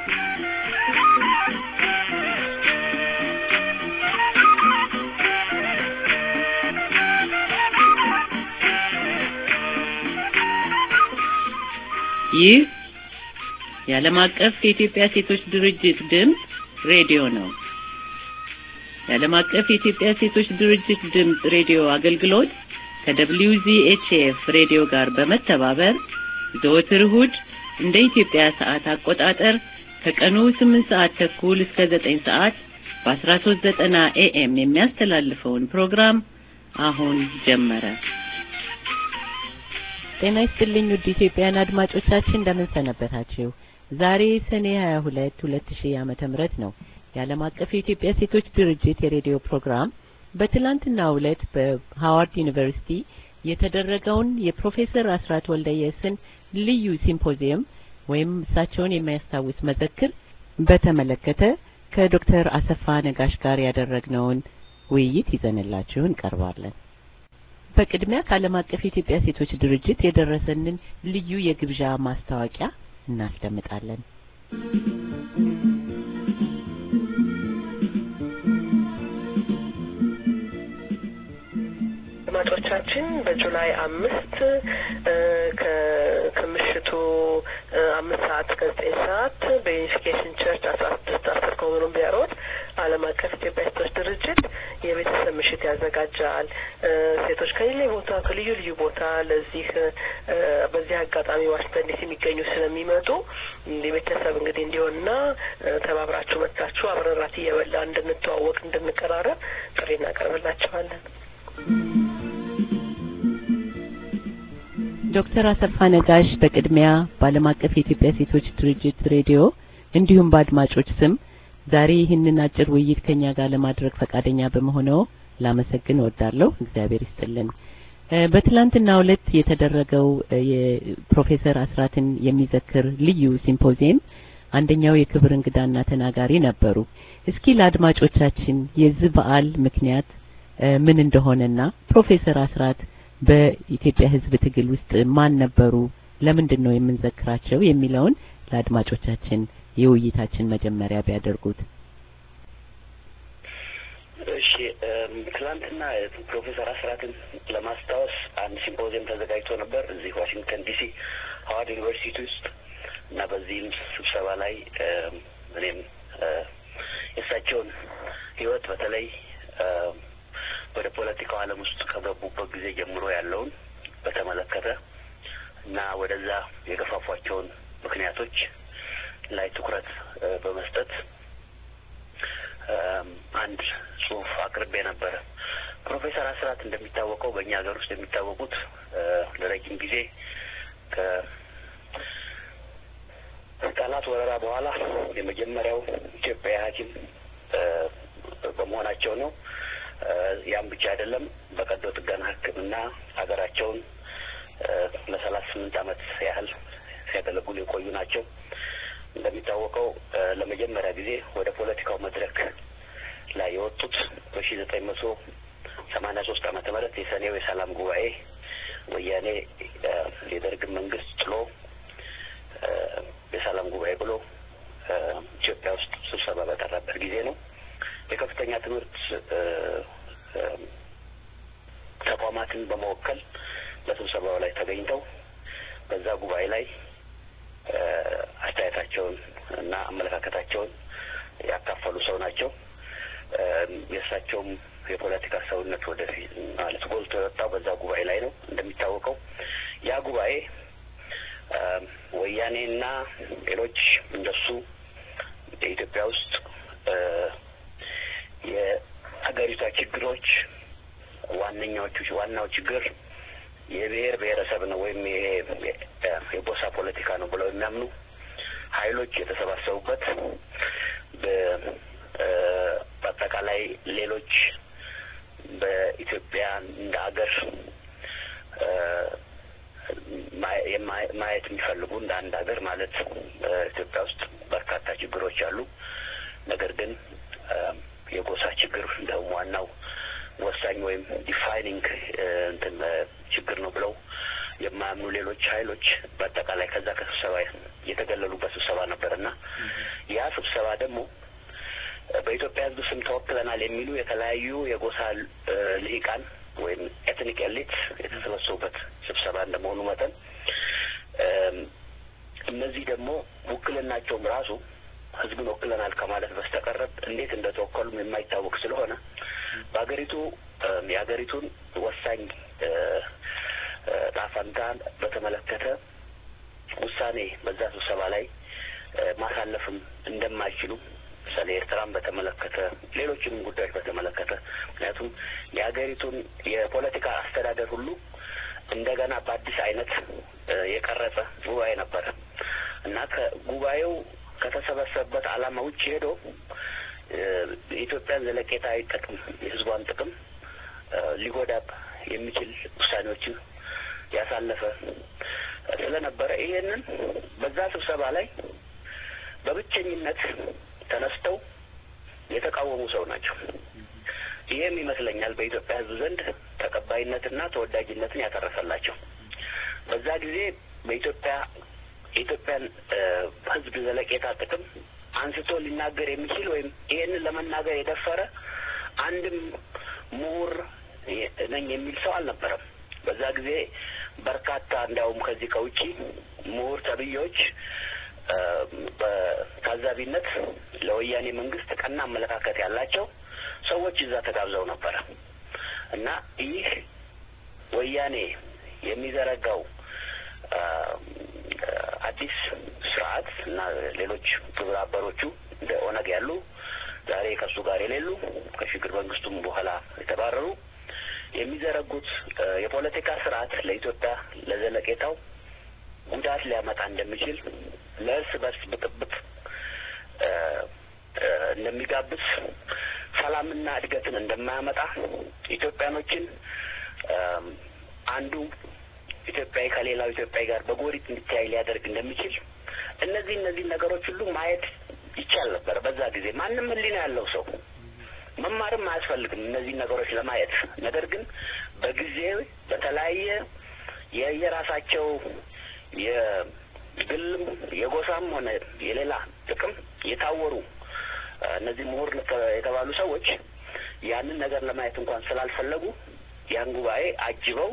ይህ የዓለም አቀፍ የኢትዮጵያ ሴቶች ድርጅት ድምጽ ሬዲዮ ነው። የዓለም አቀፍ የኢትዮጵያ ሴቶች ድርጅት ድምጽ ሬዲዮ አገልግሎት ከWZHF ሬዲዮ ጋር በመተባበር ዘወትር እሁድ እንደ ኢትዮጵያ ሰዓት አቆጣጠር ከቀኑ 8:30 እስከ 9 በ1390 AM የሚያስተላልፈውን ፕሮግራም አሁን ጀመረ። ጤና ይስጥልኝ ውድ ኢትዮጵያውያን አድማጮቻችን እንደምን ሰነበታችሁ? ዛሬ ሰኔ 22 2000 ዓመተ ምህረት ነው። የዓለም አቀፍ የኢትዮጵያ ሴቶች ድርጅት የሬዲዮ ፕሮግራም በትላንትናው ዕለት በሃዋርድ ዩኒቨርሲቲ የተደረገውን የፕሮፌሰር አስራት ወልደየስን ልዩ ሲምፖዚየም ወይም እሳቸውን የሚያስታውስ መዘክር በተመለከተ ከዶክተር አሰፋ ነጋሽ ጋር ያደረግነውን ውይይት ይዘንላችሁ እንቀርባለን። በቅድሚያ ከዓለም አቀፍ የኢትዮጵያ ሴቶች ድርጅት የደረሰንን ልዩ የግብዣ ማስታወቂያ እናስደምጣለን። አድማጮቻችን በጁላይ 5 ከምሽቱ 5 እስከ 9 በዩኒፊኬሽን ቸርች 1610 ኮሎምቢያ ሮድ ዓለም አቀፍ የኢትዮጵያ ሴቶች ድርጅት የቤተሰብ ምሽት ያዘጋጃል። ሴቶች ከልዩ ልዩ ቦታ ለዚህ በዚህ አጋጣሚ ዋሽንግተን ዲሲ የሚገኙ ስለሚመጡ ቤተሰብ እንግዲህ እንዲሆንና ተባብራችሁ መጣችሁ አብረን ራት እየበላ እንድንተዋወቅ እንድንቀራረብ ጥሪ እናቀርብላችኋለን። ዶክተር አሰፋ ነጋሽ በቅድሚያ በዓለም አቀፍ የኢትዮጵያ ሴቶች ድርጅት ሬዲዮ እንዲሁም በአድማጮች ስም ዛሬ ይህንን አጭር ውይይት ከኛ ጋር ለማድረግ ፈቃደኛ በመሆነው ላመሰግን እወዳለሁ። እግዚአብሔር ይስጥልን። በትላንትናው ዕለት የተደረገው የፕሮፌሰር አስራትን የሚዘክር ልዩ ሲምፖዚየም አንደኛው የክብር እንግዳና ተናጋሪ ነበሩ። እስኪ ለአድማጮቻችን የዚህ በዓል ምክንያት ምን እንደሆነና ፕሮፌሰር አስራት በኢትዮጵያ ሕዝብ ትግል ውስጥ ማን ነበሩ፣ ለምንድን ነው የምንዘክራቸው የሚለውን ለአድማጮቻችን የውይይታችን መጀመሪያ ቢያደርጉት። እሺ፣ ትላንትና ፕሮፌሰር አስራትን ለማስታወስ አንድ ሲምፖዚየም ተዘጋጅቶ ነበር እዚህ ዋሽንግተን ዲሲ ሃዋርድ ዩኒቨርሲቲ ውስጥ እና በዚህም ስብሰባ ላይ እኔም የእሳቸውን ህይወት በተለይ ወደ ፖለቲካው ዓለም ውስጥ ከገቡበት ጊዜ ጀምሮ ያለውን በተመለከተ እና ወደዛ የገፋፏቸውን ምክንያቶች ላይ ትኩረት በመስጠት አንድ ጽሑፍ አቅርቤ ነበር። ፕሮፌሰር አስራት እንደሚታወቀው በእኛ ሀገር ውስጥ የሚታወቁት ለረጅም ጊዜ ከጣሊያን ወረራ በኋላ የመጀመሪያው ኢትዮጵያዊ ሐኪም በመሆናቸው ነው። ያም ብቻ አይደለም፣ በቀዶ ጥገና ሕክምና ሀገራቸውን ለ38 ዓመት ያህል ሲያገለግሉ የቆዩ ናቸው። እንደሚታወቀው ለመጀመሪያ ጊዜ ወደ ፖለቲካው መድረክ ላይ የወጡት በ1983 ዓመተ ምህረት የሰኔው የሰላም ጉባኤ ወያኔ የደርግ መንግስት ጥሎ የሰላም ጉባኤ ብሎ ኢትዮጵያ ውስጥ ስብሰባ በጠራበት ጊዜ ነው። የከፍተኛ ትምህርት ተቋማትን በመወከል በስብሰባው ላይ ተገኝተው በዛ ጉባኤ ላይ አስተያየታቸውን እና አመለካከታቸውን ያካፈሉ ሰው ናቸው። የእሳቸውም የፖለቲካ ሰውነት ወደፊት ማለት ጎልቶ የወጣው በዛ ጉባኤ ላይ ነው። እንደሚታወቀው ያ ጉባኤ ወያኔና ሌሎች እንደሱ በኢትዮጵያ ውስጥ የሀገሪቷ ችግሮች ዋናው ችግር የብሔር ብሔረሰብ ነው ወይም የጎሳ ፖለቲካ ነው ብለው የሚያምኑ ኃይሎች የተሰባሰቡበት በአጠቃላይ ሌሎች በኢትዮጵያ እንደ ሀገር ማየት የሚፈልጉ እንደ አንድ ሀገር ማለት ኢትዮጵያ ውስጥ በርካታ ችግሮች አሉ። ነገር ግን የጎሳ ችግር እንደውም ዋናው ወሳኝ ወይም ዲፋይኒንግ ችግር ነው ብለው የማያምኑ ሌሎች ኃይሎች በአጠቃላይ ከዛ ከስብሰባ የተገለሉበት ስብሰባ ነበርና ያ ስብሰባ ደግሞ በኢትዮጵያ ሕዝብ ስም ተወክለናል የሚሉ የተለያዩ የጎሳ ልሂቃን ወይም ኤትኒክ ኤሊት የተሰበሰቡበት ስብሰባ እንደመሆኑ መጠን እነዚህ ደግሞ ውክልናቸውም ራሱ ሕዝብን ወክለናል ከማለት በስተቀር እንዴት እንደተወከሉም የማይታወቅ ስለሆነ በአገሪቱ የአገሪቱን ወሳኝ ጣፋንታን በተመለከተ ውሳኔ በዛ ስብሰባ ላይ ማሳለፍም እንደማይችሉ ለምሳሌ ኤርትራን በተመለከተ ሌሎችንም ጉዳዮች በተመለከተ ምክንያቱም የአገሪቱን የፖለቲካ አስተዳደር ሁሉ እንደገና በአዲስ አይነት የቀረጸ ጉባኤ ነበረ እና ከጉባኤው ከተሰበሰበበት ዓላማ ውጭ ሄዶ የኢትዮጵያን ዘለቄታዊ ጥቅም የሕዝቧን ጥቅም ሊጎዳ የሚችል ውሳኔዎችን ያሳለፈ ስለነበረ ይሄንን በዛ ስብሰባ ላይ በብቸኝነት ተነስተው የተቃወሙ ሰው ናቸው። ይሄም ይመስለኛል በኢትዮጵያ ሕዝብ ዘንድ ተቀባይነትና ተወዳጅነትን ያተረፈላቸው። በዛ ጊዜ የኢትዮጵያን ሕዝብ ዘለቄታ ጥቅም አንስቶ ሊናገር የሚችል ወይም ይሄንን ለመናገር የደፈረ አንድም ምሁር ነኝ የሚል ሰው አልነበረም። በዛ ጊዜ በርካታ እንዲያውም ከዚህ ከውጪ ምሁር ተብዮች በታዛቢነት ለወያኔ መንግስት ቀና አመለካከት ያላቸው ሰዎች እዛ ተጋብዘው ነበረ እና ይህ ወያኔ የሚዘረጋው አዲስ ስርዓት እና ሌሎች ግብረ አበሮቹ እንደ ኦነግ ያሉ ዛሬ ከሱ ጋር የሌሉ ከሽግግር መንግስቱም በኋላ የተባረሩ የሚዘረጉት የፖለቲካ ስርዓት ለኢትዮጵያ ለዘለቄታው ጉዳት ሊያመጣ እንደሚችል ለእርስ በርስ ብጥብጥ እንደሚጋብዝ ሰላምና እድገትን እንደማያመጣ ኢትዮጵያኖችን አንዱ ኢትዮጵያዊ ከሌላው ኢትዮጵያዊ ጋር በጎሪጥ እንዲታይ ሊያደርግ እንደሚችል እነዚህ ነገሮች ሁሉ ማየት ይቻል ነበር። በዛ ጊዜ ማንም ሕሊና ያለው ሰው መማርም አያስፈልግም እነዚህ ነገሮች ለማየት። ነገር ግን በጊዜው በተለያየ የየራሳቸው የግልም የጎሳም ሆነ የሌላ ጥቅም የታወሩ እነዚህ ምሁር የተባሉ ሰዎች ያንን ነገር ለማየት እንኳን ስላልፈለጉ ያን ጉባኤ አጅበው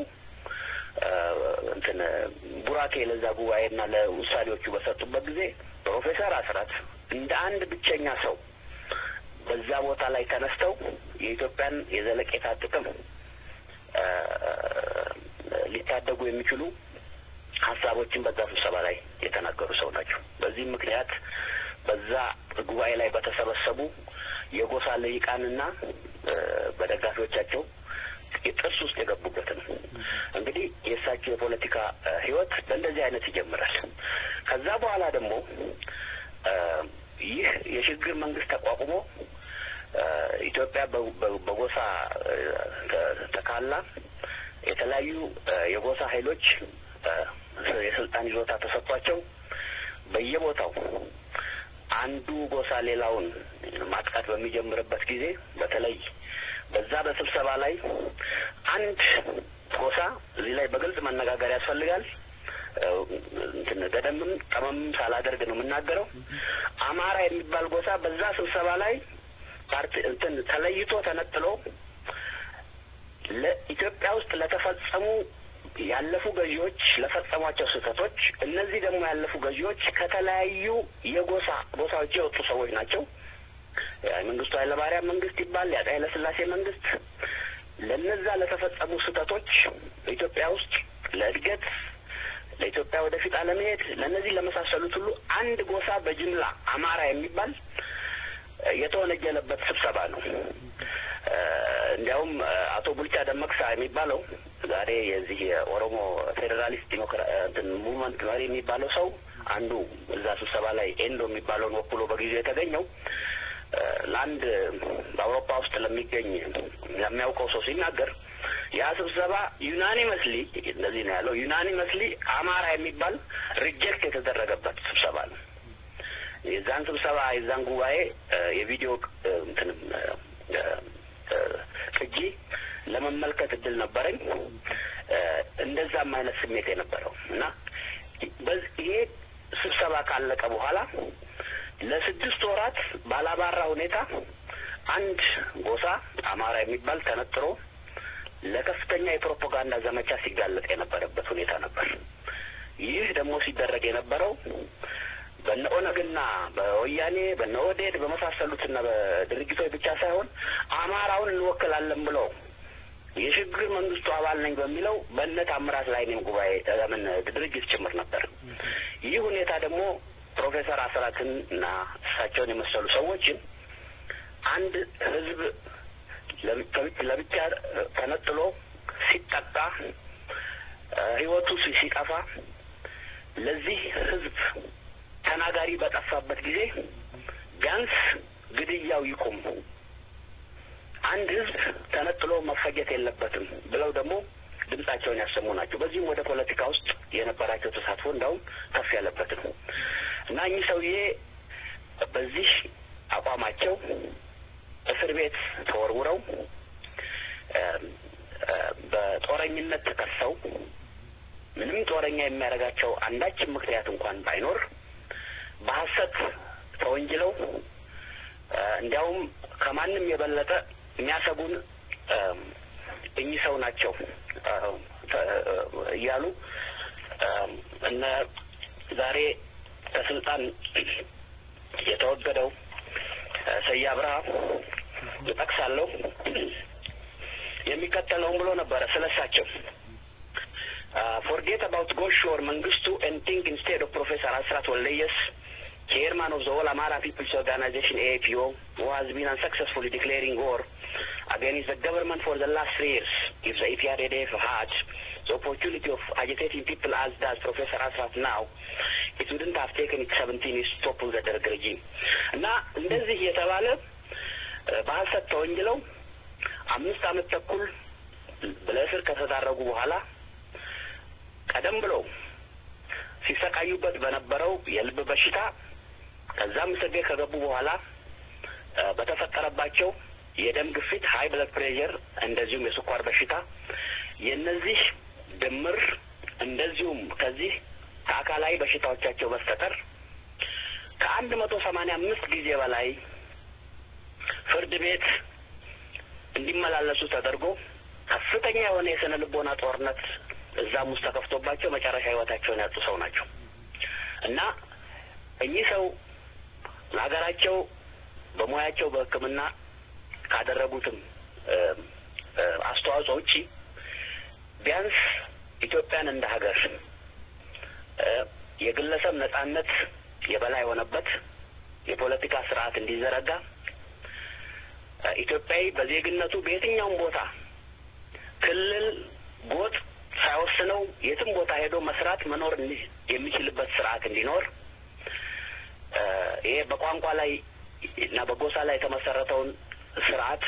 ቡራኬ ለዛ ጉባኤና ለውሳኔዎቹ በሰጡበት ጊዜ ፕሮፌሰር አስራት እንደ አንድ ብቸኛ ሰው በዛ ቦታ ላይ ተነስተው የኢትዮጵያን የዘለቄታ ጥቅም ሊታደጉ የሚችሉ ሀሳቦችን በዛ ስብሰባ ላይ የተናገሩ ሰው ናቸው። በዚህ ምክንያት በዛ ጉባኤ ላይ በተሰበሰቡ የጎሳ ልሂቃንና በደጋፊዎቻቸው የጥርስ ውስጥ የገቡበት ነው። እንግዲህ የእሳቸው የፖለቲካ ህይወት በእንደዚህ አይነት ይጀምራል። ከዛ በኋላ ደግሞ ይህ የሽግግር መንግስት ተቋቁሞ ኢትዮጵያ በጎሳ ተካላ የተለያዩ የጎሳ ኃይሎች የስልጣን ይዞታ ተሰጥቷቸው በየቦታው አንዱ ጎሳ ሌላውን ማጥቃት በሚጀምርበት ጊዜ በተለይ በዛ በስብሰባ ላይ አንድ ጎሳ እዚህ ላይ በግልጽ መነጋገር ያስፈልጋል። ገደምም ጠመም ሳላደርግ ነው የምናገረው። አማራ የሚባል ጎሳ በዛ ስብሰባ ላይ ተለይቶ ተነጥሎ ለኢትዮጵያ ውስጥ ለተፈጸሙ ያለፉ ገዢዎች ለፈጸሟቸው ስህተቶች እነዚህ ደግሞ ያለፉ ገዢዎች ከተለያዩ ጎሳዎች የወጡ ሰዎች ናቸው። የመንግስቱ ኃይለማርያም መንግስት ይባል የአፄ ኃይለ ሥላሴ መንግስት ለነዛ ለተፈጸሙ ስህተቶች በኢትዮጵያ ውስጥ ለእድገት ለኢትዮጵያ ወደፊት አለመሄድ ለነዚህ ለመሳሰሉት ሁሉ አንድ ጎሳ በጅምላ አማራ የሚባል የተወነጀለበት ስብሰባ ነው። እንዲያውም አቶ ቡልቻ ደመቅሳ የሚባለው ዛሬ የዚህ የኦሮሞ ፌዴራሊስት ሙቭመንት መሪ የሚባለው ሰው አንዱ እዛ ስብሰባ ላይ ኤንዶ የሚባለውን ወክሎ በጊዜው የተገኘው ለአንድ በአውሮፓ ውስጥ ለሚያውቀው ሰው ሲናገር ያ ስብሰባ ዩናኒመስሊ እንደዚህ ነው ያለው። ዩናኒመስሊ አማራ የሚባል ሪጀክት የተደረገበት ስብሰባ ነው። የዛን ስብሰባ የዛን ጉባኤ የቪዲዮ ቅጂ ለመመልከት እድል ነበረኝ። እንደዛም አይነት ስሜት የነበረው እና በዚህ ስብሰባ ካለቀ በኋላ ለ6 ወራት ባላባራ ሁኔታ አንድ ጎሳ አማራ የሚባል ተነጥሮ ለከፍተኛ የፕሮፓጋንዳ ዘመቻ ሲጋለጥ የነበረበት ሁኔታ ነበር። ይህ ደግሞ ሲደረግ የነበረው በነኦነግና በወያኔ በነኦዴድ በመሳሰሉትና በድርጅቶች ብቻ ሳይሆን አማራውን እንወክላለን ብለው የሽግግር መንግስቱ አባል ነኝ በሚለው በእነ ታምራት ላይኔም ጉባኤ ድርጅት ጭምር ነበር። ይህ ሁኔታ ደግሞ ፕሮፌሰር አስራትን እና እሳቸውን የመሰሉ ሰዎችን አንድ ህዝብ ለብቻ ተነጥሎ ሲጠቃ ህይወቱ ሲጠፋ ለዚህ ህዝብ ተናጋሪ በጠፋበት ጊዜ ቢያንስ ግድያው ይቁም፣ አንድ ህዝብ ተነጥሎ መፈጀት የለበትም ብለው ደግሞ ድምጻቸውን ያሰሙ ናቸው። በዚህም ወደ ፖለቲካ ውስጥ የነበራቸው ተሳትፎ እንዳውም ከፍ ያለበት ነው እና እኚህ ሰውዬ በዚህ አቋማቸው እስር ቤት ተወርውረው በጦረኝነት ተከሰው ምንም ጦረኛ የሚያደርጋቸው አንዳችም ምክንያት እንኳን ባይኖር በሐሰት ተወንጅለው እንዲያውም ከማንም የበለጠ የሚያሰጉን እኚህ ሰው ናቸው እያሉ እነ ዛሬ ከስልጣን የተወገደው ሰያ አብርሃ ይጠቅሳለሁ የሚከተለውን ብሎ ነበረ ስለሳቸው forget about Goshor Mengistu and think instead of Professor Asrat Waldayes, chairman of the All Amara People's Organization APO, who has been unsuccessfully declaring war against the government for the last 3 years. If the EPRDF had the opportunity of agitating people as does Professor Asrat now, it wouldn't have taken it 17 years to topple the Derg regime. እና እንደዚህ የተባለ በሐሰት ተወንጅለው 5 ዓመት ተኩል በለስር ከተዳረጉ በኋላ ቀደም ብለው ሲሰቃዩበት በነበረው የልብ በሽታ ከዛም እስር ከገቡ በኋላ በተፈጠረባቸው የደም ግፊት ሃይ ብለድ ፕሬሸር እንደዚሁም የስኳር በሽታ የነዚህ ድምር እንደዚሁም ከዚህ ከአካላዊ በሽታዎቻቸው በስተቀር ከ185 ጊዜ በላይ ፍርድ ቤት እንዲመላለሱ ተደርጎ ከፍተኛ የሆነ የስነ ልቦና ጦርነት እዛም ውስጥ ተከፍቶባቸው መጨረሻ ህይወታቸውን ያጡ ሰው ናቸው እና እኚህ ሰው ለሀገራቸው በሙያቸው በሕክምና ካደረጉትም አስተዋጽኦዎች ቢያንስ ኢትዮጵያን እንደ ሀገር የግለሰብ ነጻነት የበላይ ሆነበት የፖለቲካ ስርዓት እንዲዘረጋ ኢትዮጵያዊ በዜግነቱ በየትኛውም ቦታ ክልል ጎጥ ሳይወስነው የትም ቦታ ሄዶ መስራት መኖር የሚችልበት ስርዓት እንዲኖር ይሄ በቋንቋ ላይ እና በጎሳ ላይ የተመሰረተውን ስርዓት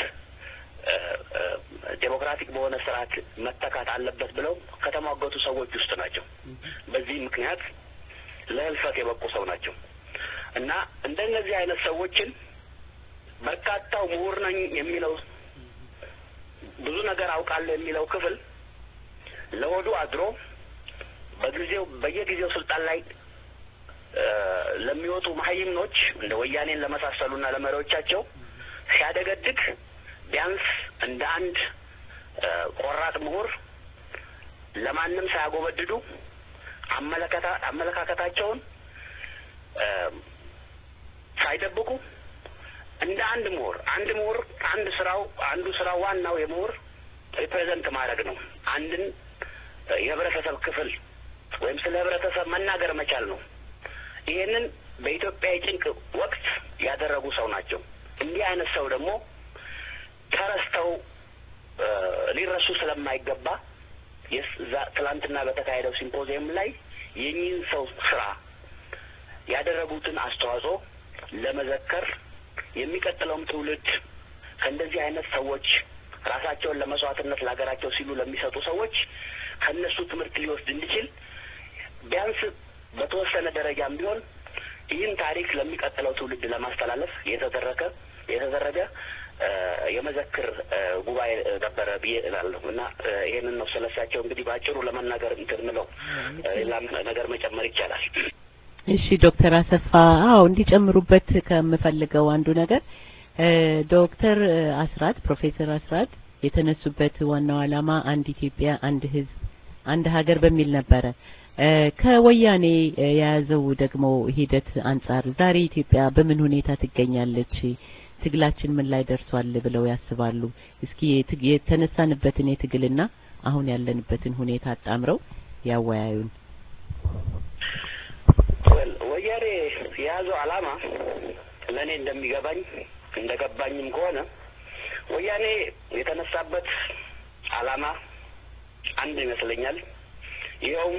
ዴሞክራቲክ በሆነ ስርዓት መተካት አለበት ብለው ከተሟገቱ ሰዎች ውስጥ ናቸው። በዚህ ምክንያት ለህልፈት የበቁ ሰው ናቸው እና እንደነዚህ አይነት ሰዎችን በርካታው ምሁር ነኝ የሚለው ብዙ ነገር አውቃለሁ የሚለው ክፍል ለሆዱ አድሮ በየጊዜው ስልጣን ላይ ለሚወጡ መሀይምኖች እንደ ወያኔን ለመሳሰሉና ለመሪዎቻቸው ሲያደገድግ ቢያንስ እንደ አንድ ቆራጥ ምሁር ለማንም ሳያጎበድዱ አመለካከታቸውን ሳይደብቁ እንደ አንድ ምሁር አንዱ ስራው ዋናው የምሁር ሪፕሬዘንት ማድረግ ነው። አንድን የህብረተሰብ ክፍል ወይም ስለ ህብረተሰብ መናገር መቻል ነው። ይሄንን በኢትዮጵያ የጭንቅ ወቅት ያደረጉ ሰው ናቸው። እንዲህ አይነት ሰው ደግሞ ተረስተው ሊረሱ ስለማይገባ ትላንትና በተካሄደው ሲምፖዚየም ላይ የኚህን ሰው ስራ ያደረጉትን አስተዋጽኦ ለመዘከር የሚቀጥለውም ትውልድ ከእንደዚህ አይነት ሰዎች ራሳቸውን ለመስዋዕትነት ለሀገራቸው ሲሉ ለሚሰጡ ሰዎች ከነሱ ትምህርት ሊወስድ እንዲችል ቢያንስ በተወሰነ ደረጃም ቢሆን ይህን ታሪክ ለሚቀጥለው ትውልድ ለማስተላለፍ የተደረገ የመዘክር ጉባኤ ነበረ ብዬ እላለሁ እና ይሄንን ነው ስለሳቸው እንግዲህ ባጭሩ ለመናገር እንትምለው ሌላም ነገር መጨመር ይቻላል። እሺ ዶክተር አሰፋ እንዲጨምሩበት ከምፈልገው አንዱ ነገር ዶክተር አስራት ፕሮፌሰር አስራት የተነሱበት ዋናው ዓላማ አንድ ኢትዮጵያ አንድ ህዝብ አንድ ሀገር በሚል ነበረ። ከወያኔ የያዘው ደግሞ ሂደት አንፃር ዛሬ ኢትዮጵያ በምን ሁኔታ ትገኛለች? ትግላችን ምን ላይ ደርሷል ብለው ያስባሉ? እስኪ የተነሳንበትን የትግልና አሁን ያለንበትን ሁኔታ አጣምረው ያወያዩን። ወያኔ የያዘው ዓላማ ለኔ እንደገባኝም ከሆነ ወያኔ የተነሳበት ዓላማ አንድ ይመስለኛል። ይኸውም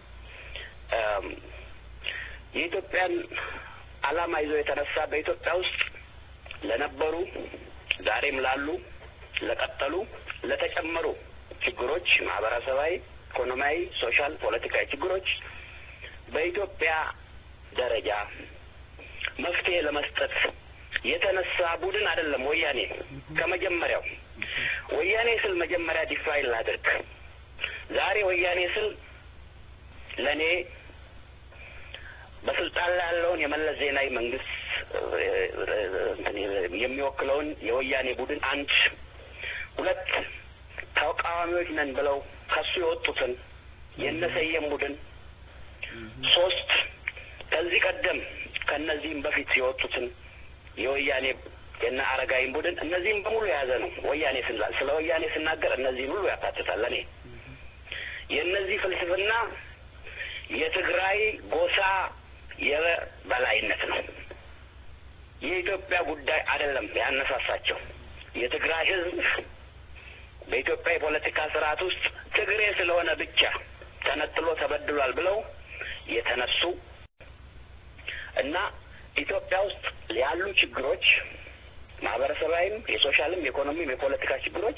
የኢትዮጵያን ዓላማ ይዞ የተነሳ በኢትዮጵያ ውስጥ ለነበሩ ዛሬም ላሉ ለቀጠሉ ለተጨመሩ ችግሮች ማህበረሰባዊ፣ ኢኮኖሚያዊ፣ ሶሻል፣ ፖለቲካዊ ችግሮች በኢትዮጵያ ደረጃ መፍትሄ ለመስጠት የተነሳ ቡድን አይደለም ወያኔ። ከመጀመሪያው ወያኔ ስል መጀመሪያ ዲፋይን ላድርግ። ዛሬ ወያኔ ስል ለኔ በስልጣን ላይ ያለውን የመለስ ዜናዊ መንግስት የሚወክለውን የወያኔ ቡድን አንድ፣ ሁለት ተቃዋሚዎች ነን ብለው ከሱ የወጡትን የነሰየም ቡድን፣ ሶስት ከዚህ ቀደም ከነዚህም በፊት የወጡትን የወያኔ የነ አረጋይን ቡድን እነዚህም በሙሉ የያዘ ነው። ወያኔ ስለ ወያኔ ስናገር እነዚህን ሁሉ ያካትታል። ለኔ የነዚህ ፍልስፍና የትግራይ ጎሳ የበላይነት ነው። የኢትዮጵያ ጉዳይ አይደለም ያነሳሳቸው። የትግራይ ህዝብ በኢትዮጵያ የፖለቲካ ስርዓት ውስጥ ትግሬ ስለሆነ ብቻ ተነጥሎ ተበድሏል ብለው የተነሱ እና ኢትዮጵያ ውስጥ ያሉ ችግሮች ማህበረሰባዊም፣ የሶሻልም፣ የኢኮኖሚም፣ የፖለቲካ ችግሮች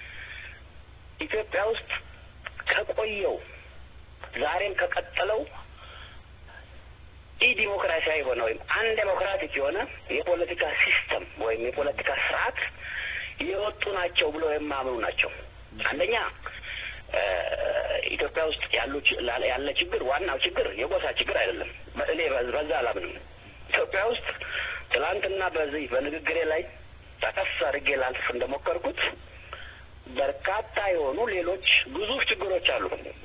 ኢትዮጵያ ውስጥ ከቆየው ዛሬም ከቀጠለው ዲሞክራሲያዊ የሆነ ወይም አንድ ዴሞክራቲክ የሆነ የፖለቲካ ሲስተም ወይም የፖለቲካ ስርዓት የወጡ ናቸው ብሎ የማምኑ ናቸው። አንደኛ ኢትዮጵያ ውስጥ ያለ ችግር ዋናው ችግር የጎሳ ችግር አይደለም። እኔ በዛ አላምንም። ኢትዮጵያ ውስጥ ትላንትና በዚህ በንግግሬ ላይ ተከስ አድርጌ ላልፍ እንደሞከርኩት በርካታ የሆኑ ሌሎች ግዙፍ ችግሮች አሉ።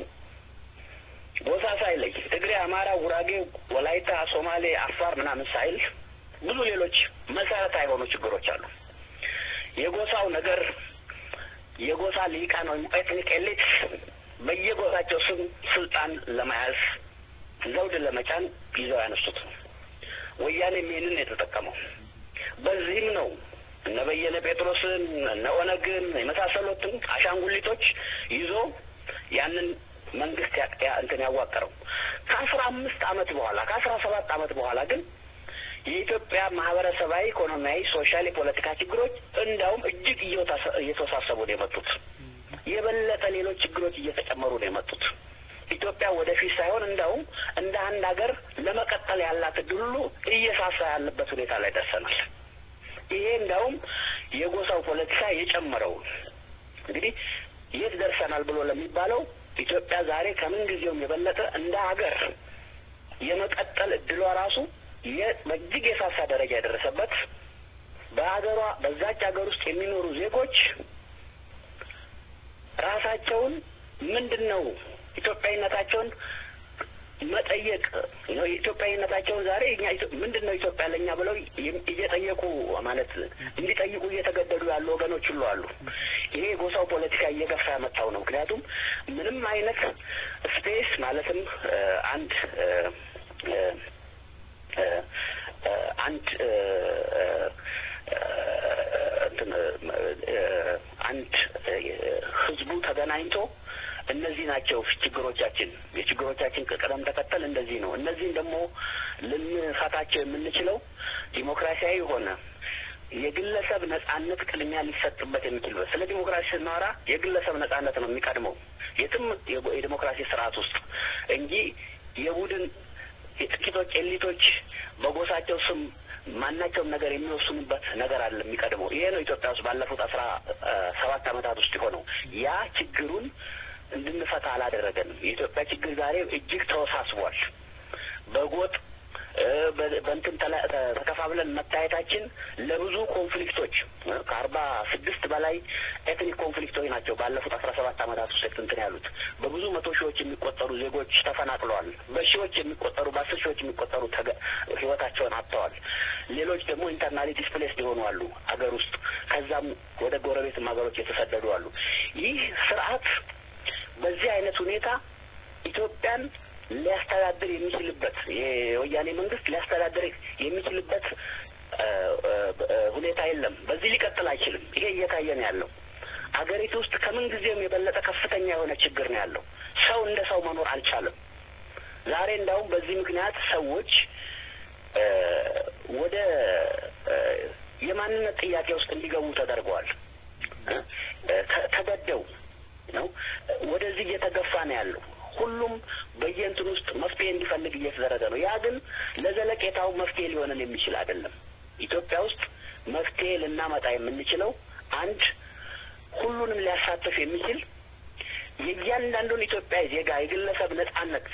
ጎሳ ሳይለይ ትግሬ፣ አማራ፣ ጉራጌ፣ ወላይታ፣ ሶማሌ፣ አፋር ምናምን ሳይል ብዙ ሌሎች መሰረታዊ የሆኑ ችግሮች አሉ። የጎሳው ነገር የጎሳ ሊቃን ወይም ኤትኒክ ኤሊት በየጎሳቸው ስም ስልጣን ለመያዝ ዘውድ ለመጫን ይዘው ያነሱት ወያኔ ይህንን የተጠቀመው። በዚህም ነው እነ በየነ ጴጥሮስን እነ ኦነግን የመሳሰሉትን አሻንጉሊቶች ይዞ ያንን መንግስት ያዋቀረው። ከ15 ዓመት በኋላ ከ17 ዓመት በኋላ ግን የኢትዮጵያ ማህበረሰባዊ፣ ኢኮኖሚያዊ፣ ሶሻል፣ የፖለቲካ ችግሮች እንዳውም እጅግ እየተወሳሰቡ ነው የመጡት። የበለጠ ሌሎች ችግሮች እየተጨመሩ ነው የመጡት። ኢትዮጵያ ወደፊት ሳይሆን እንዳውም እንደ አንድ ሀገር ለመቀጠል ያላት እድል ሁሉ እየሳሳ ያለበት ሁኔታ ላይ ደርሰናል። ይሄ እንዳውም የጎሳው ፖለቲካ የጨመረው እንግዲህ የት ደርሰናል ብሎ ለሚባለው ኢትዮጵያ ዛሬ ከምን ጊዜውም የበለጠ እንደ ሀገር የመቀጠል እድሏ ራሱ በእጅግ የሳሳ ደረጃ የደረሰበት በሀገሯ በዛች ሀገር ውስጥ የሚኖሩ ዜጎች ራሳቸውን ምንድነው ኢትዮጵያዊነታቸውን መጠየቅ ነው። ኢትዮጵያዊነታቸውን ዛሬ እኛ ምንድነው ኢትዮጵያ ለኛ ብለው እየጠየቁ ማለት እንዲጠይቁ እየተገደዱ ያሉ ወገኖች ሁሉ አሉ። ይሄ ጎሳው ፖለቲካ እየገፋ ያመጣው ነው። ምክንያቱም ምንም አይነት ስፔስ ማለትም አንድ ህዝቡ ተገናኝቶ እነዚህ ናቸው ችግሮቻችን፣ የችግሮቻችን ቅደም ተከተል እንደዚህ ነው፣ እነዚህን ደግሞ ልንፈታቸው የምንችለው ዲሞክራሲያዊ ሆነ የግለሰብ ነጻነት ቅድሚያ ሊሰጥበት የሚችልበት። ስለ ዲሞክራሲ ስናወራ የግለሰብ ነጻነት ነው የሚቀድመው የትም የዲሞክራሲ ስርዓት ውስጥ እንጂ የቡድን የጥቂቶች ኤሊቶች በጎሳቸው ስም ማናቸውም ነገር የሚወስኑበት ነገር አለ የሚቀድመው። ይሄ ነው ኢትዮጵያ ውስጥ ባለፉት 17 ዓመታት ውስጥ የሆነው። ያ ችግሩን እንድንፈታ አላደረገንም። የኢትዮጵያ ችግር ዛሬ እጅግ ተወሳስቧል። በጎጥ በእንትን ተከፋፍለን መታየታችን ለብዙ ኮንፍሊክቶች ከ46 በላይ ኤትኒክ ኮንፍሊክቶች ናቸው ባለፉት 17 ዓመታት ውስጥ እንትን ያሉት። በብዙ መቶ ሺዎች የሚቆጠሩ ዜጎች ተፈናቅለዋል። በሺዎች የሚቆጠሩ በ10 ሺዎች የሚቆጠሩ ህይወታቸውን አጥተዋል። ሌሎች ደግሞ ኢንተርናሊ ዲስፕሌስድ የሆኑ አሉ አገር ውስጥ፣ ከዛም ወደ ጎረቤት ሀገሮች የተሰደዱ አሉ። ይህ ስርዓት በዚህ አይነት ሁኔታ ኢትዮጵያን ሊያስተዳድር የሚችልበት የወያኔ መንግስት ሊያስተዳድር የሚችልበት ሁኔታ የለም። በዚህ ሊቀጥል አይችልም። ይሄ እየታየ ነው ያለው። አገሪቱ ውስጥ ከምን ጊዜም የበለጠ ከፍተኛ የሆነ ችግር ነው ያለው። ሰው እንደ ሰው መኖር አልቻለም። ዛሬ እንዳውም በዚህ ምክንያት ሰዎች ወደ የማንነት ጥያቄ ውስጥ እንዲገቡ ተደርገዋል። ተገደው ነው ወደዚህ እየተገፋ ነው ያለው። ሁሉም በየእንትን ውስጥ መፍትሄ እንዲፈልግ እየተደረገ ነው። ያ ግን ለዘለቄታው መፍትሄ ሊሆነን የሚችል አይደለም። ኢትዮጵያ ውስጥ መፍትሄ ልናመጣ የምንችለው አንድ ሁሉንም ሊያሳትፍ የሚችል የእያንዳንዱን ኢትዮጵያዊ ዜጋ የግለሰብ ነጻነት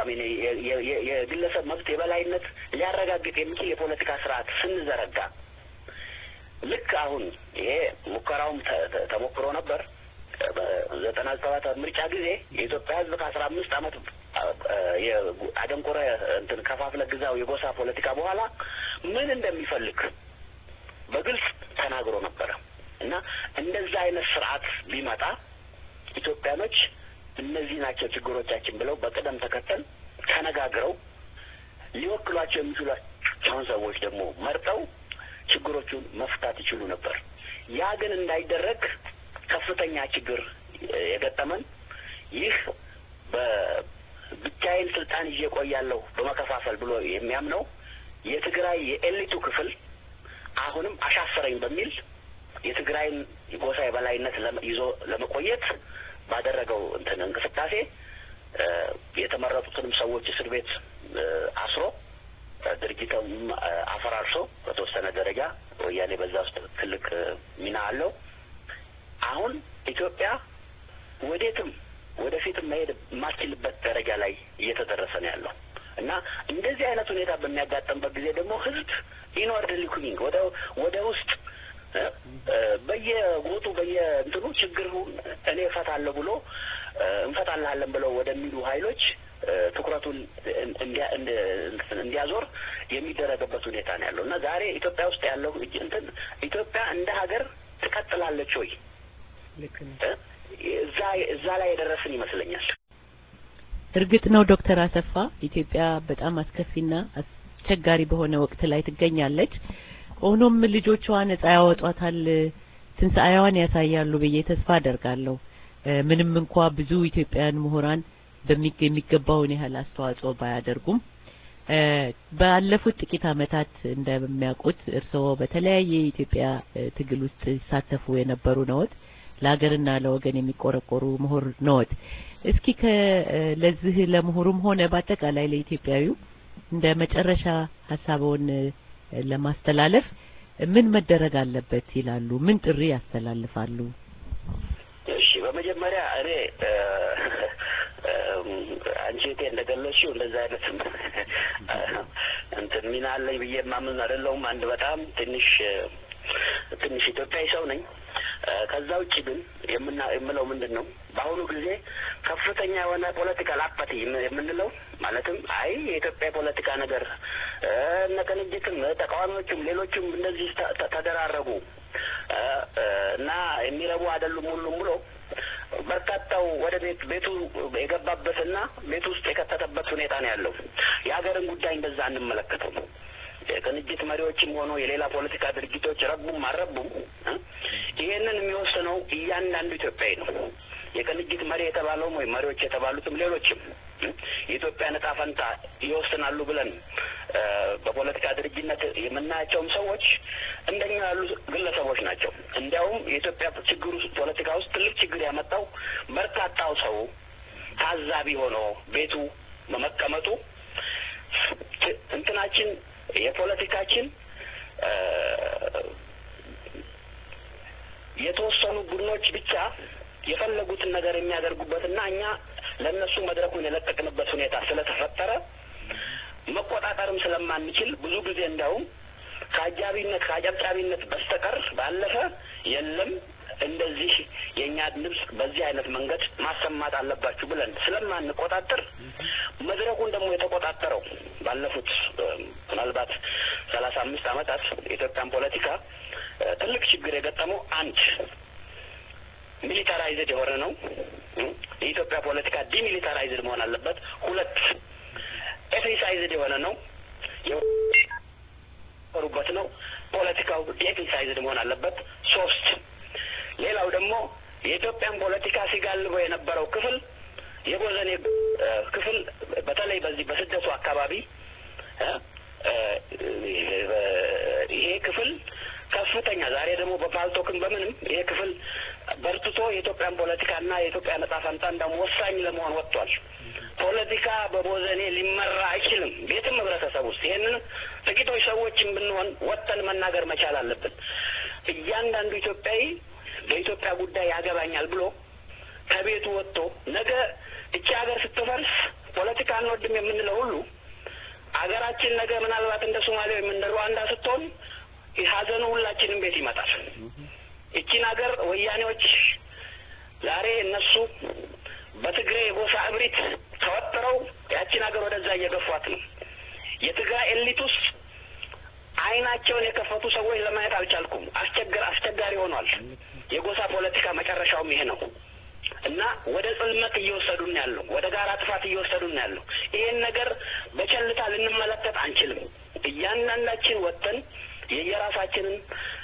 የግለሰብ መብት የበላይነት ሊያረጋግጥ የሚችል የፖለቲካ ስርዓት ስንዘረጋ፣ ልክ አሁን ይሄ ሙከራውም ተሞክሮ ነበር። በ97 ምርጫ ጊዜ የኢትዮጵያ ሕዝብ ከ15 ዓመት አደንቆረ እንትን ከፋፍለ ግዛው የጎሳ ፖለቲካ በኋላ ምን እንደሚፈልግ በግልጽ ተናግሮ ነበረ እና እንደዛ አይነት ስርዓት ቢመጣ ኢትዮጵያኖች እነዚህ ናቸው ችግሮቻችን ብለው በቅደም ተከተል ተነጋግረው ሊወክሏቸው የሚችሏቸውን ሰዎች ደግሞ መርጠው ችግሮቹን መፍታት ይችሉ ነበር። ያ ግን እንዳይደረግ ከፍተኛ ችግር የገጠመን ይህ በብቻዬን ስልጣን ይዤ ቆያለሁ በመከፋፈል ብሎ የሚያምነው የትግራይ የኤሊቱ ክፍል አሁንም አሻፈረኝ በሚል የትግራይን ጎሳ የበላይነት ይዞ ለመቆየት ባደረገው እንትን እንቅስቃሴ የተመረጡትንም ሰዎች እስር ቤት አስሮ ድርጅቱን አፈራርሶ በተወሰነ ደረጃ ወያኔ በዛ ውስጥ ትልቅ ሚና አለው። አሁን ኢትዮጵያ ወዴትም ወደፊትም መሄድ የማትችልበት ደረጃ ላይ እየተደረሰ ነው ያለው እና እንደዚህ አይነት ሁኔታ በሚያጋጥምበት ጊዜ ደግሞ ህዝብ ኢንወርድሊ ኩሚንግ ወደ ውስጥ በየጎጡ በየእንትኑ ችግሩን እኔ እፈታለሁ ብሎ እንፈታለን ብለው ወደሚሉ ኃይሎች ትኩረቱን እንዲያዞር የሚደረግበት ሁኔታ ነው ያለው እና ዛሬ ኢትዮጵያ ውስጥ ያለው እንትን ኢትዮጵያ እንደ ሀገር ትቀጥላለች ወይ? እዛ ላይ የደረስን ይመስለኛል። እርግጥ ነው ዶክተር አሰፋ ኢትዮጵያ በጣም አስከፊና አስቸጋሪ በሆነ ወቅት ላይ ትገኛለች። ሆኖም ልጆቿ ነጻ ያወጧታል፣ ትንሣኤዋን ያሳያሉ ብዬ ተስፋ አደርጋለሁ። ምንም እንኳን ብዙ ኢትዮጵያውያን ምሁራን የሚገባውን ያህል አስተዋጽኦ ባያደርጉም ባለፉት ጥቂት ዓመታት እንደሚያውቁት እርስዎ በተለያየ የኢትዮጵያ ትግል ውስጥ ሲሳተፉ የነበሩ ነዎት። ለሀገርና ለወገን የሚቆረቆሩ ምሁር ነዎት። እስኪ ለዚህ ለምሁሩም ሆነ በአጠቃላይ ለኢትዮጵያዊው እንደ መጨረሻ ሀሳቦን ለማስተላለፍ ምን መደረግ አለበት ይላሉ? ምን ጥሪ ያስተላልፋሉ? እሺ፣ በመጀመሪያ እኔ አንቺ እንደገለጽሽው እንደዛ አይነት እንትን ሚና አለኝ ብዬ ማምን አይደለሁም። አንድ በጣም ትንሽ ኢትዮጵያዊ ሰው ነኝ። ከዛ ውጪ ግን የምለው ምንድነው በአሁኑ ጊዜ ከፍተኛ የሆነ ፖለቲካል አፓቲ የምንለው ማለትም የኢትዮጵያ ፖለቲካ ነገር እነ ቅንጅትም ተቃዋሚዎችም ሌሎችም እንደዚህ ተደራረጉ እና የሚረቡ አይደሉም ሁሉም ብሎ በርካታው ወደ ቤቱ የገባበትና ቤት ውስጥ የከተተበት ሁኔታ ነው ያለው። የሀገርን ጉዳይ እንደዛ እንመለከተው። የቅንጅት መሪዎችም ሆኖ የሌላ ፖለቲካ ድርጅቶች ረቡም አልረቡም ይሄንን የሚወስነው እያንዳንዱ ኢትዮጵያዊ ነው። የቅንጅት መሪ የተባለው ወይ መሪዎች የተባሉትም ሌሎችም የኢትዮጵያ ዕጣ ፈንታ ይወስናሉ ብለን በፖለቲካ ድርጅነት የምናያቸውም ሰዎች እንደኛ ያሉ ግለሰቦች ናቸው። እንዲያውም የኢትዮጵያ ፖለቲካ ውስጥ ትልቅ ችግር ያመጣው በርካታው ሰው ታዛቢ ሆኖ ቤቱ በመቀመጡ እንትናችን የፖለቲካችን የተወሰኑ ቡድኖች ብቻ የፈለጉትን ነገር የሚያደርጉበትና እኛ ለነሱ መድረኩን የለቀቅንበት ሁኔታ ስለተፈጠረ መቆጣጠርም ስለማንችል ብዙ ጊዜ እንደውም ከአጨብጫቢነት በስተቀር ባለፈ የለም እንደዚህ የኛ ድምጽ በዚህ አይነት መንገድ ማሰማት አለባችሁ ብለን ስለማንቆጣጠር መድረኩን ደግሞ የተቆጣጠረው ባለፉት ምናልባት 35 ዓመታት የኢትዮጵያን ፖለቲካ ትልቅ ችግር የገጠመው አንድ ሚሊታራይዝድ የሆነ ነው። የኢትዮጵያ ፖለቲካ ዲሚሊታራይዝድ መሆን አለበት። ሁለት ኤትኒሳይዝድ የሆነ ነው። የወሩበት ነው። ፖለቲካው ዲኤትኒሳይዝድ መሆን አለበት። ሶስት ሌላው ደግሞ የኢትዮጵያን ፖለቲካ ሲጋልበው የነበረው ክፍል የቦዘኔ ክፍል በተለይ በዚህ በስደቱ አካባቢ ይሄ ክፍል ከፍተኛ ዛሬ ደግሞ በፓልቶክም በምንም ይሄ ክፍል በርትቶ የኢትዮጵያን ፖለቲካና የኢትዮጵያ ነጻ ፈንታ እንደውም ወሳኝ ለመሆን ወጥቷል። ፖለቲካ በቦዘኔ ሊመራ አይችልም ቤትም ህብረተሰብ ውስጥ። ይሄንን ጥቂቶች ሰዎችን ብንሆን ወጥተን መናገር መቻል አለብን። እያንዳንዱ ኢትዮጵያዊ በኢትዮጵያ ጉዳይ ያገባኛል ብሎ ከቤቱ ወጥቶ ነገ እቺ ሀገር ስትፈርስ ፖለቲካ አንወድም የምንለው ሁሉ ሀገራችን ነገ ምናልባት እንደ ሶማሊያ ወይም እንደ ሩዋንዳ ስትሆን ሀዘኑ ሁላችንም ቤት ይመጣል። እቺን ሀገር ወያኔዎች ዛሬ እነሱ በትግሬ የጎሳ እብሪት ተወጥረው ያቺን ሀገር ወደዛ እየገፏት ነው። የትግራይ ኤሊት ውስጥ አይናቸውን የከፈቱ ሰዎች ለማየት አልቻልኩም። አስቸጋሪ ሆኗል። የጎሳ ፖለቲካ መጨረሻውም ይሄ ነው እና ወደ ጽልመት እየወሰዱን ያለው ወደ ጋራ ጥፋት እየወሰዱን ያለው ይሄን ነገር በቸልታ ልንመለከት አንችልም። እያንዳንዳችን ወጥተን የየራሳችንን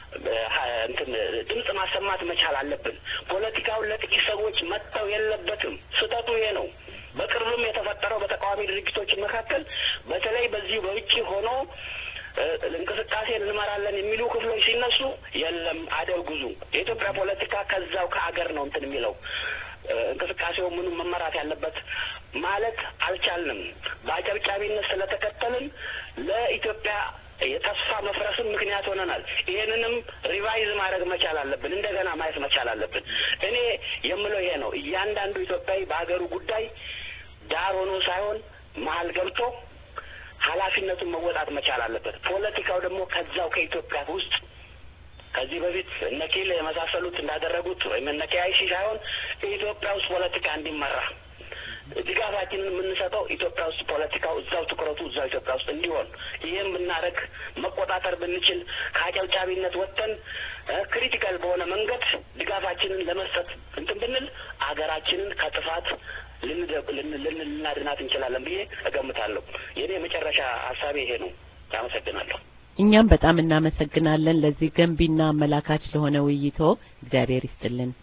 ድምጽ ማሰማት መቻል አለብን። ፖለቲካውን ለጥቂት ሰዎች መተው የለበትም። ስህተቱ ይሄ ነው። በቅርቡም የተፈጠረው በተቃዋሚ ድርጅቶች መካከል በተለይ በዚህ በውጪ ሆኖ እንቅስቃሴ እንመራለን የሚሉ ክፍሎች ሲነሱ የለም አደጉዙ የኢትዮጵያ ፖለቲካ ከዛው ከአገር ነው እንትን የሚለው እንቅስቃሴው ምኑ መመራት ያለበት ማለት አልቻልንም። በአጨብጫቢነት ስለተከተልን ለኢትዮጵያ የተስፋ መፍረስም ምክንያት ሆነናል። ይሄንንም ሪቫይዝ ማድረግ መቻል አለብን። እንደገና ማየት መቻል አለብን። እኔ የምለው ይሄ ነው። እያንዳንዱ ኢትዮጵያዊ በአገሩ ጉዳይ ዳር ሆኖ ሳይሆን መሀል ገብቶ ኃላፊነቱን መወጣት መቻል አለበት። ፖለቲካው ደግሞ ከዛው ከኢትዮጵያ ውስጥ ከዚህ በፊት እነ ኪል የመሳሰሉት እንዳደረጉት ወይም እነ ኬአይሲ ሳይሆን ኢትዮጵያ ውስጥ ፖለቲካ እንዲመራ ድጋፋችንን የምንሰጠው ኢትዮጵያ ውስጥ ፖለቲካው እዛው ትኩረቱ እዛው ኢትዮጵያ ውስጥ እንዲሆን ይሄን ብናረግ መቆጣጠር ብንችል ከአጨብጫቢነት ወጥተን ክሪቲካል በሆነ መንገድ ድጋፋችንን ለመስጠት እንትን ብንል አገራችንን ከጥፋት ልናድናት እንችላለን ብዬ እገምታለሁ። የኔ መጨረሻ ሐሳቤ ይሄ ነው። አመሰግናለሁ። እኛም በጣም እናመሰግናለን ለዚህ ገንቢና አመላካች ለሆነ ውይይቶ። እግዚአብሔር ይስጥልን።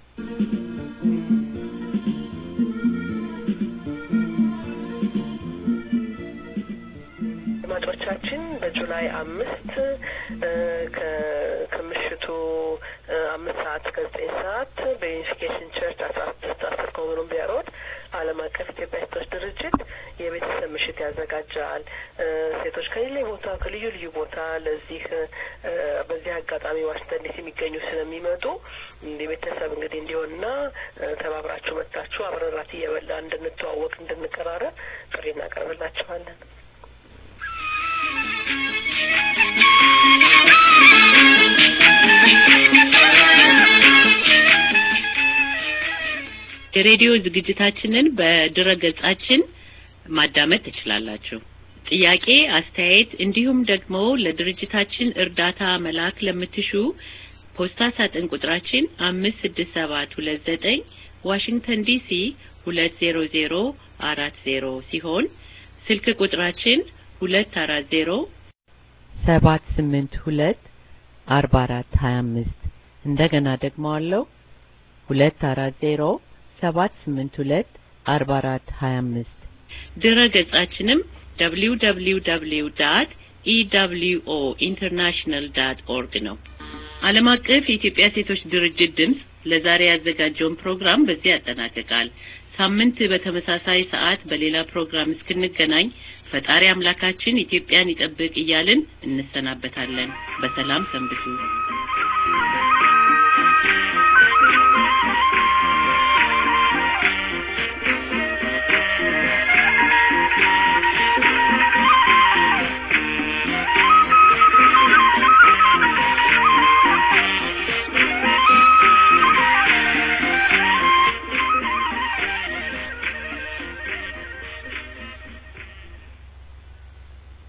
አድማጮቻችን በጁላይ 5 ከምሽቱ 5 ሰዓት እስከ 9 ሰዓት በዩኒፊኬሽን ቸርች 1610 ኮሎምቢያ ሮድ ዓለም አቀፍ ኢትዮጵያ ሴቶች ድርጅት የቤተሰብ ምሽት ያዘጋጃል። ሴቶች ከልዩ ልዩ ቦታ ለዚህ በዚህ አጋጣሚ ዋሽንግተን ዲሲ የሚገኙ ስለሚመጡ ቤተሰብ እንግዲህ እንዲሆንና ተባብራችሁ መጣችሁ አብረን ራት እየበላ እንድንተዋወቅ እንድንቀራረብ ጥሪ እናቀርብላችኋለን። የሬዲዮ ዝግጅታችንን በድረገጻችን ማዳመጥ ትችላላችሁ። ጥያቄ፣ አስተያየት እንዲሁም ደግሞ ለድርጅታችን እርዳታ መላክ ለምትሹ ፖስታ ሳጥን ቁጥራችን 56729 ዋሽንግተን ዲሲ 20040 ሲሆን ስልክ ቁጥራችን 240-782-4425 እንደገና ደግሞ አለው 240-782-4425 ድረገጻችንም www.ewointernational.org ነው። ዓለም አቀፍ የኢትዮጵያ ሴቶች ድርጅት ድምጽ ለዛሬ ያዘጋጀውን ፕሮግራም በዚህ ያጠናቅቃል። ሳምንት በተመሳሳይ ሰዓት በሌላ ፕሮግራም እስክንገናኝ ፈጣሪ አምላካችን ኢትዮጵያን ይጠብቅ እያልን እንሰናበታለን። በሰላም ሰንብቱ።